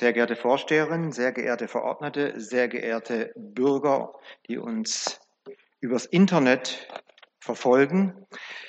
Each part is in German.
sehr geehrte Vorsteherin, sehr geehrte Verordnete, sehr geehrte Bürger, die uns übers Internet verfolgen.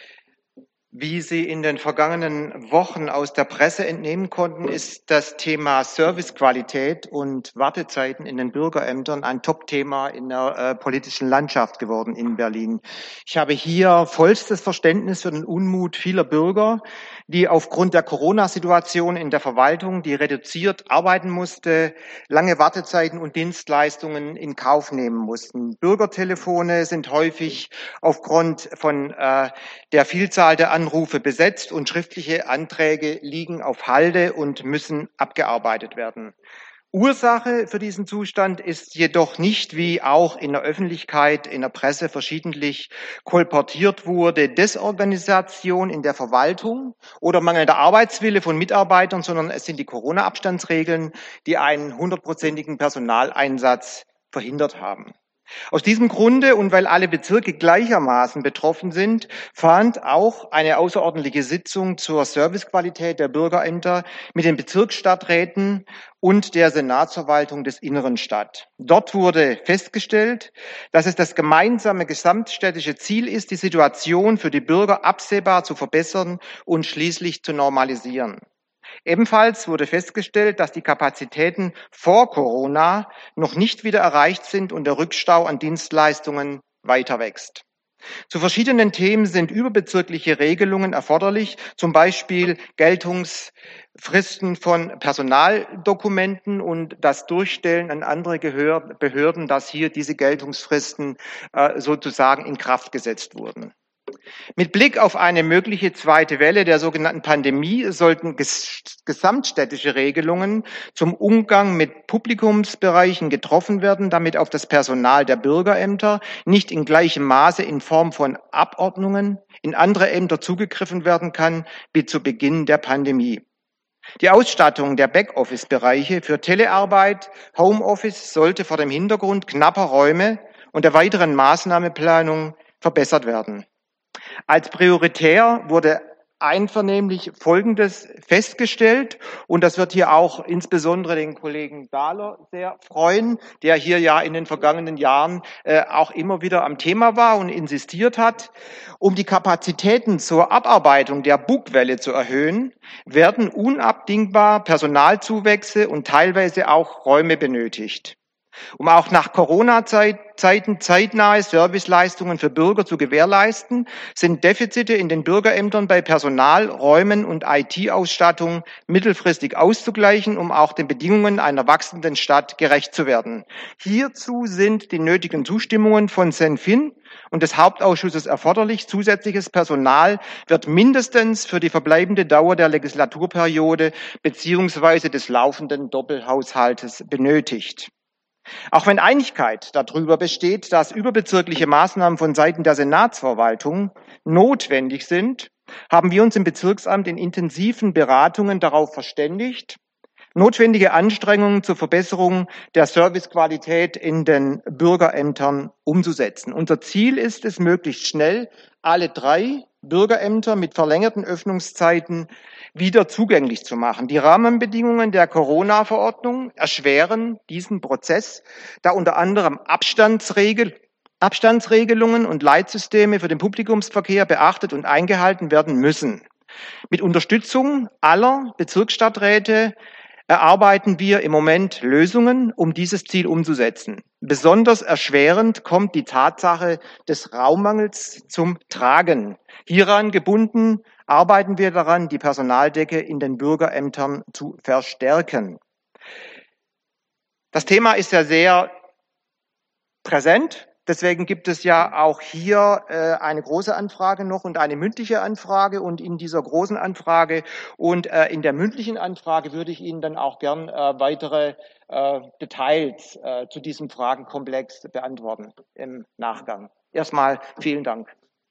Wie Sie in den vergangenen Wochen aus der Presse entnehmen konnten, ist das Thema Servicequalität und Wartezeiten in den Bürgerämtern ein Top-Thema in der politischen Landschaft geworden in Berlin. Ich habe hier vollstes Verständnis für den Unmut vieler Bürger, die aufgrund der Corona-Situation in der Verwaltung, die reduziert arbeiten musste, lange Wartezeiten und Dienstleistungen in Kauf nehmen mussten. Bürgertelefone sind häufig aufgrund von der Vielzahl der Anrufe besetzt und schriftliche Anträge liegen auf Halde und müssen abgearbeitet werden. Ursache für diesen Zustand ist jedoch nicht, wie auch in der Öffentlichkeit, in der Presse verschiedentlich kolportiert wurde, Desorganisation in der Verwaltung oder mangelnder Arbeitswille von Mitarbeitern, sondern es sind die Corona-Abstandsregeln, die einen 100-prozentigen Personaleinsatz verhindert haben. Aus diesem Grunde und weil alle Bezirke gleichermaßen betroffen sind, fand auch eine außerordentliche Sitzung zur Servicequalität der Bürgerämter mit den Bezirksstadträten und der Senatsverwaltung des Inneren statt. Dort wurde festgestellt, dass es das gemeinsame gesamtstädtische Ziel ist, die Situation für die Bürger absehbar zu verbessern und schließlich zu normalisieren. Ebenfalls wurde festgestellt, dass die Kapazitäten vor Corona noch nicht wieder erreicht sind und der Rückstau an Dienstleistungen weiter wächst. Zu verschiedenen Themen sind überbezirkliche Regelungen erforderlich, zum Beispiel Geltungsfristen von Personaldokumenten und das Durchstellen an andere Behörden, dass hier diese Geltungsfristen sozusagen in Kraft gesetzt wurden. Mit Blick auf eine mögliche zweite Welle der sogenannten Pandemie sollten gesamtstädtische Regelungen zum Umgang mit Publikumsbereichen getroffen werden, damit auf das Personal der Bürgerämter nicht in gleichem Maße in Form von Abordnungen in andere Ämter zugegriffen werden kann wie zu Beginn der Pandemie. Die Ausstattung der Backoffice-Bereiche für Telearbeit, Homeoffice sollte vor dem Hintergrund knapper Räume und der weiteren Maßnahmenplanung verbessert werden. Als prioritär wurde einvernehmlich Folgendes festgestellt, und das wird hier auch insbesondere den Kollegen Dahler sehr freuen, der hier ja in den vergangenen Jahren auch immer wieder am Thema war und insistiert hat. Um die Kapazitäten zur Abarbeitung der Bugwelle zu erhöhen, werden unabdingbar Personalzuwächse und teilweise auch Räume benötigt. Um auch nach Corona-Zeiten zeitnahe Serviceleistungen für Bürger zu gewährleisten, sind Defizite in den Bürgerämtern bei Personal, Räumen und IT-Ausstattung mittelfristig auszugleichen, um auch den Bedingungen einer wachsenden Stadt gerecht zu werden. Hierzu sind die nötigen Zustimmungen von Senfin und des Hauptausschusses erforderlich. Zusätzliches Personal wird mindestens für die verbleibende Dauer der Legislaturperiode beziehungsweise des laufenden Doppelhaushaltes benötigt. Auch wenn Einigkeit darüber besteht, dass überbezirkliche Maßnahmen von Seiten der Senatsverwaltung notwendig sind, haben wir uns im Bezirksamt in intensiven Beratungen darauf verständigt, notwendige Anstrengungen zur Verbesserung der Servicequalität in den Bürgerämtern umzusetzen. Unser Ziel ist es, möglichst schnell alle 3 Bürgerämter mit verlängerten Öffnungszeiten wieder zugänglich zu machen. Die Rahmenbedingungen der Corona-Verordnung erschweren diesen Prozess, da unter anderem Abstandsregelungen und Leitsysteme für den Publikumsverkehr beachtet und eingehalten werden müssen. Mit Unterstützung aller Bezirksstadträte erarbeiten wir im Moment Lösungen, um dieses Ziel umzusetzen. Besonders erschwerend kommt die Tatsache des Raummangels zum Tragen. Hieran gebunden arbeiten wir daran, die Personaldecke in den Bürgerämtern zu verstärken. Das Thema ist ja sehr präsent. Deswegen gibt es ja auch hier eine große Anfrage noch und eine mündliche Anfrage. Und in dieser großen Anfrage und in der mündlichen Anfrage würde ich Ihnen dann auch gern weitere Details zu diesem Fragenkomplex beantworten im Nachgang. Erstmal vielen Dank.